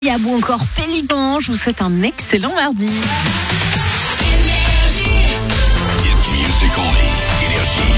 Ou encore Pélican, je vous souhaite un excellent mardi. It's music only. Energy.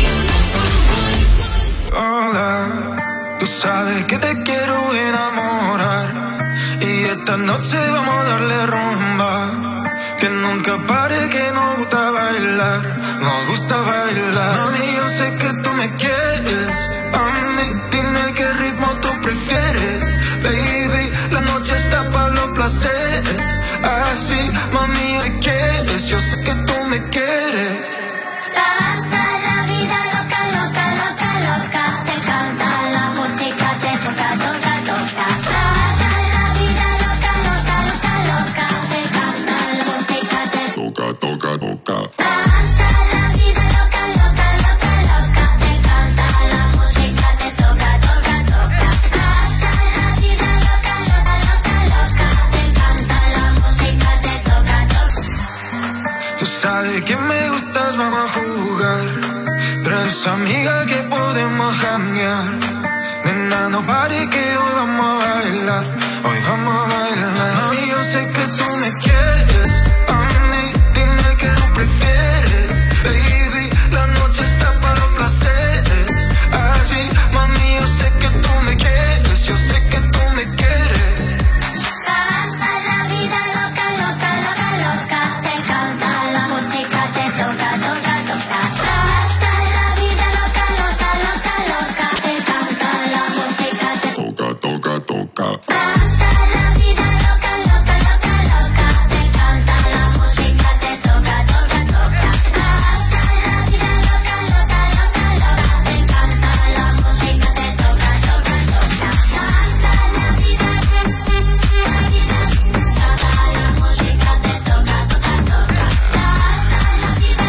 Hola, tú sabes que te quiero enamorar y esta noche vamos a darle rumba. Que nunca pare, que nos gusta bailar, nos gusta bailar. Mami, yo sé que tú me quieres, a mí dime qué ritmo tú prefieres. Baby, la noche está para los placeres, así, mami, me quieres, yo sé que tú me quieres. Hasta la vida loca, loca, loca, loca. Te encanta la música, te toca, toca, toca. Hasta la vida loca, loca, loca, loca. Te encanta la música, te toca, toca, toca. Hasta la vida loca, loca, loca, loca. Te encanta la música, te toca, toca, toca. Hasta la vida loca, loca, loca, loca. Te encanta la música, te toca, toca. Tú sabes que me gustas, vamos a jugar. Tres amigas que podemos janguear. Nena, no pare que hoy vamos a bailar. Hoy vamos a bailar. Mami, yo sé que tú me quieres. A mí, dime qué tú prefieres. Baby, la noche está para los placeres. Así, mami, yo sé que tú me quieres. Yo sé que tú me quieres. Hasta la vida loca, loca, loca, loca. Te encanta la música, te toca, toca, toca. Hasta la vida loca, loca, loca, loca. Te encanta la música, te Toca, toca, toca. hasta la vida loca, loca, loca, loca. Te encanta la música, te toca, toca, toca. Hasta la vida loca, loca, loca, loca. Te encanta la música, te toca, toca, toca. Hasta la vida, la vida, encanta la música, te toca, toca, toca. Hasta la vida,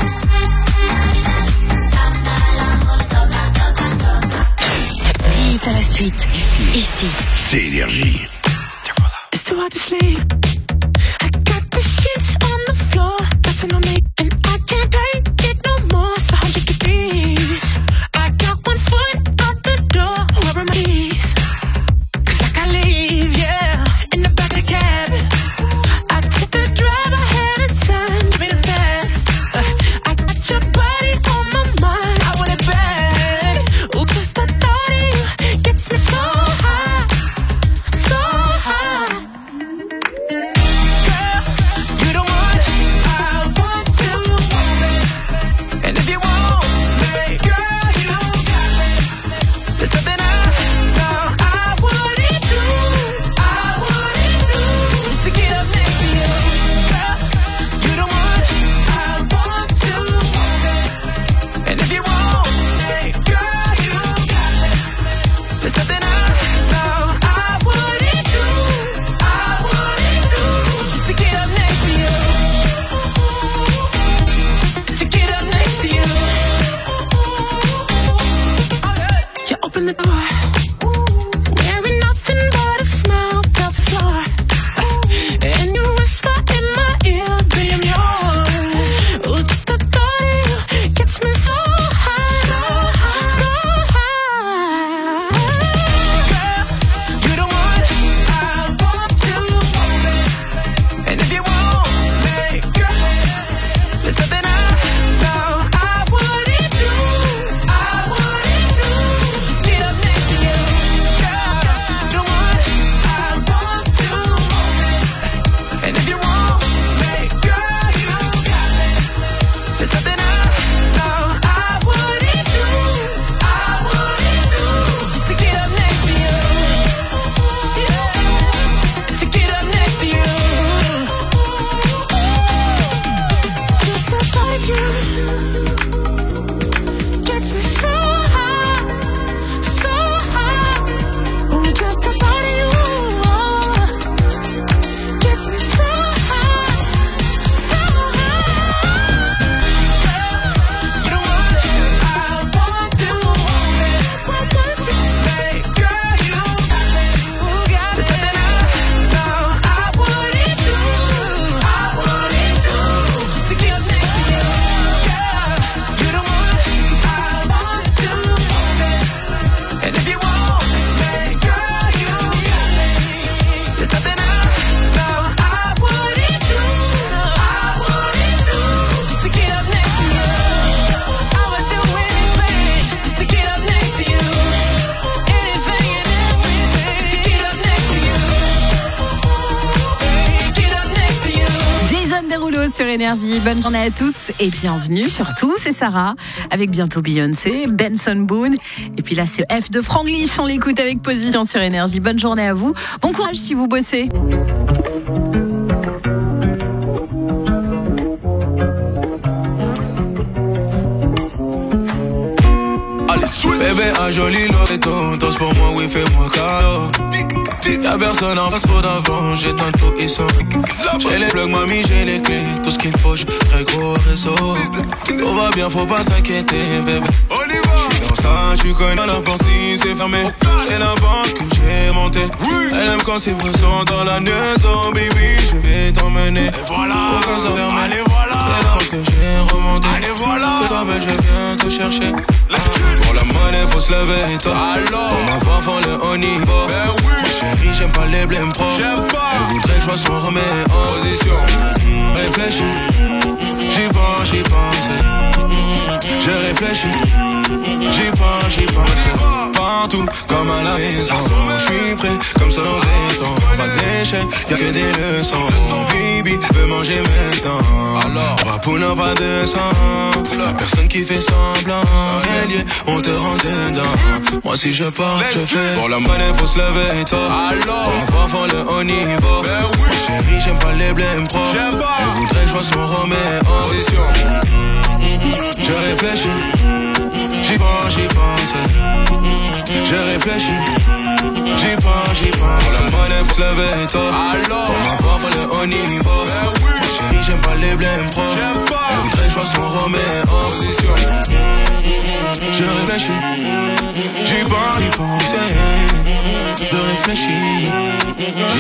encanta la música, toca, toca. Dites à la suite, ici. C'est Énergie. It's too hard to sleep. I got the sheets on the floor, nothing on me, and I can't take it no more. So 100 degrees. I got one foot out the door, where are my keys? 'Cause I can't leave, yeah. In the back of the cab, I took the drive ahead of time, made it fast. I got your body on my mind, I want it bad. Ooh, just the thought of you gets me so high, so high. sur Énergie. Bonne journée à tous et bienvenue surtout, c'est Sarah, avec bientôt Beyoncé, Benson Boone. Et puis là, c'est F de Franglish, on l'écoute avec Position sur Énergie. Bonne journée à vous. Bon courage si vous bossez. Bébé, un joli Loreto, danse pour moi, oui, fais-moi cadeau. Y'a personne en face, trop d'avant, j'ai tantôt ils sont. J'ai les plugs, mamie, j'ai les clés, tout ce qu'il me faut, j'ai très gros réseau. Tout va bien, faut pas t'inquiéter, bébé. J'suis dans ça, tu connais la porte si c'est fermé. C'est la banque que j'ai montée. Elle aime quand c'est pressant dans la maison, baby, je vais t'emmener. Et voilà, allez voilà, c'est là que j'ai remonté. Allez voilà, c'est toi, mais je viens te chercher. Pour la monnaie, faut se lever, toi. Pour ma voix, faut le haut niveau. Ma chérie, j'aime pas les blèmes pro. Elle voudrait que je sois son remède en position. Réfléchis, j'y pense. Je réfléchis, j'y pense. Partout, comme à la maison. J'suis prêt, comme ça dans des temps. Pas d'échec, y'a que des leçons. Bibi veut manger maintenant. Alors, pas pour n'a pas de sang. Y'a personne qui fait semblant. Lié, on te rend dedans. Moi si je pars, je fais. Pour la monnaie, faut se lever tôt. Pour la voix, faut le haut niveau. Ma chérie, j'aime pas les blèmes pro. Elle voudrait que je sois son remède en position. Je réfléchis, j'y pense. Je réfléchis, j'y pense. Pour la monnaie, faut se lever tôt. Pour ma voix, faut le haut niveau. Ma chérie, j'aime pas les blèmes pro. Elle voudrait que je sois son remède en position. Je réfléchis, j'y pense. Je réfléchis.